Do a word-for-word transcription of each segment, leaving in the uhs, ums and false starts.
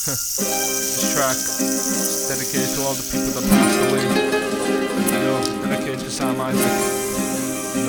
This track is dedicated to all the people that passed away. You know, dedicated to Sam Isaac. You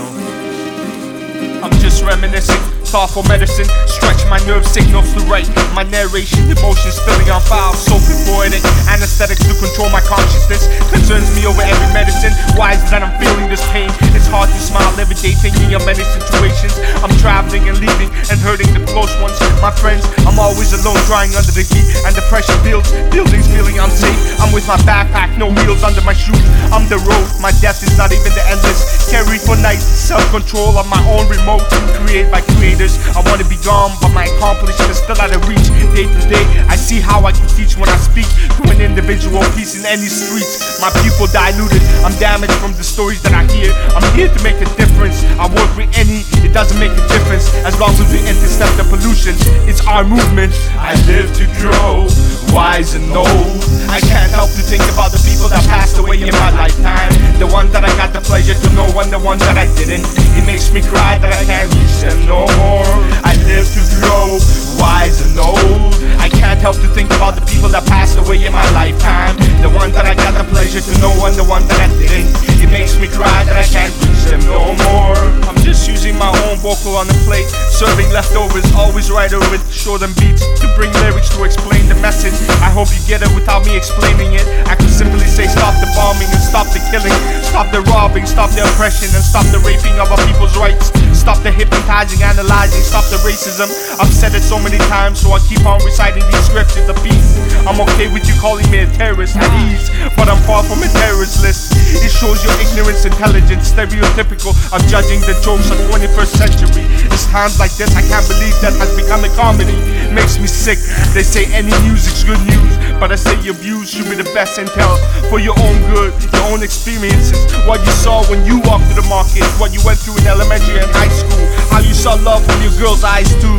know, I'm just reminiscing. Thoughtful medicine, stretch my nerve signals to write my narration, emotions filling on files, so poetic. Anesthetics to control my consciousness concerns me over every medicine. Why is it that I'm feeling this pain? It's hard to smile every day thinking of many situations. I'm traveling and leaving and hurting the close ones, my friends. I'm always alone, drying under the heat and the pressure builds. Buildings feeling unsafe. I'm with my backpack, no wheels under my shoes. I'm the road, my death is not even the endless. Carry for nights, self-control on my own remote, created by creators. I wanna be gone, but my accomplishments still out of reach. Day to day, I see how I can teach when I speak to an individual piece in any streets. My pupil diluted, I'm damaged from the stories that I hear. I'm here to make a difference. I work with any, it doesn't make a difference as long as we intercept the pollution. It's our movement. I live to grow, wise and old. I can't help to think about the people that passed away in my lifetime. The ones that I got the pleasure to know and the ones that I didn't. It makes me cry that I can't reach them no more. I live to grow, wise and old. I can't help to think about the people that passed away in my lifetime. The ones that I got the pleasure to know and the ones that I didn't. It makes me cry that I can't reach them no more. I'm just using my own vocal on the plate, serving leftovers, always writer with short and beats to bring lyrics to explain the message. I hope you get it without me explaining it. I could simply say stop the bombing and stop the killing, stop the robbing, stop the oppression and stop the raping of our people's rights. Stop the hypnotizing, analyzing, stop the racism. I've said it so many times, so I keep on reciting these scriptures of peace. I'm okay with you calling me a terrorist at ease, but I'm far from a terrorist list. It shows your ignorance, intelligence, stereotypical of judging the jokes of twenty-first century. It's times like this I can't believe that has become a comedy. It makes me sick. They say any music's good news, but I say your views should be the best intel for your own good, your own experiences. What you saw when you walked to the market, what you went through in elementary and high school, how you saw love from your girl's eyes too.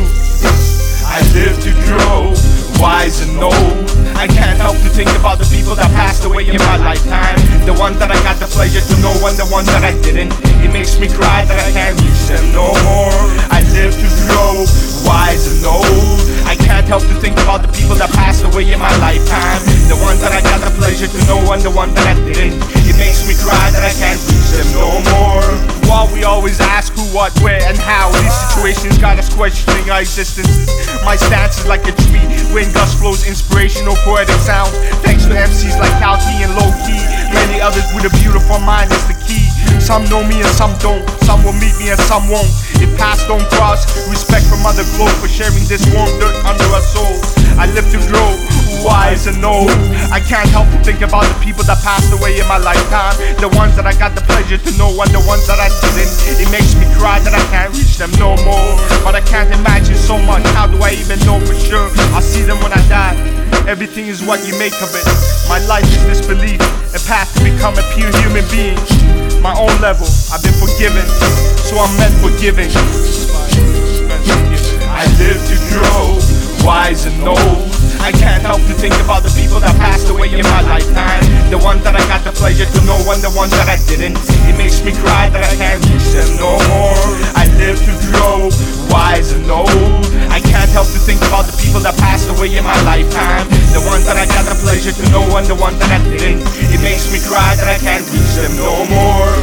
I live to grow, wise and old. I can't help to think about the people that passed away in my lifetime. The ones that I got the pleasure to know and the ones that I didn't. It makes me cry that I can't reach them no more. I live to grow, wise and old. I can't help to think about the people that passed away in my lifetime. The ones that I got the pleasure to know and the ones that I didn't. It makes me cry that I can't reach them no more. While we always ask who, what, where, and how, these situations got us questioning our existences. My stance is like a tree, wind gust flows inspirational poetic sounds. Thanks to M Cs like Kalki and Low Key, many others with a beautiful mind is the key. Some know me and some don't, some will meet me and some won't. If paths don't cross, respect from other globe for sharing this warm dirt under our souls. I live to grow, wise and old. I can't help to think about the people that passed away in my lifetime. The ones that I got the pleasure to know and the ones that I didn't. It makes me cry that I can't reach them no more. But I can't imagine so much, how do I even know for sure? I'll see them when I die. Everything is what you make of it. My life is this belief, a path to become a pure human being. My own level, I've been forgiven, so I'm meant for giving. I live to grow, wise and old. I can't help to think about the people that passed away in my lifetime. The ones that I got the pleasure to know and the ones that I didn't. It makes me cry that I can't reach them no more. I live to grow, wise and old. I can't help to think about the people that passed away in my lifetime. The ones that I got the pleasure to know and the ones that I didn't. It makes me cry that I can't reach them no more.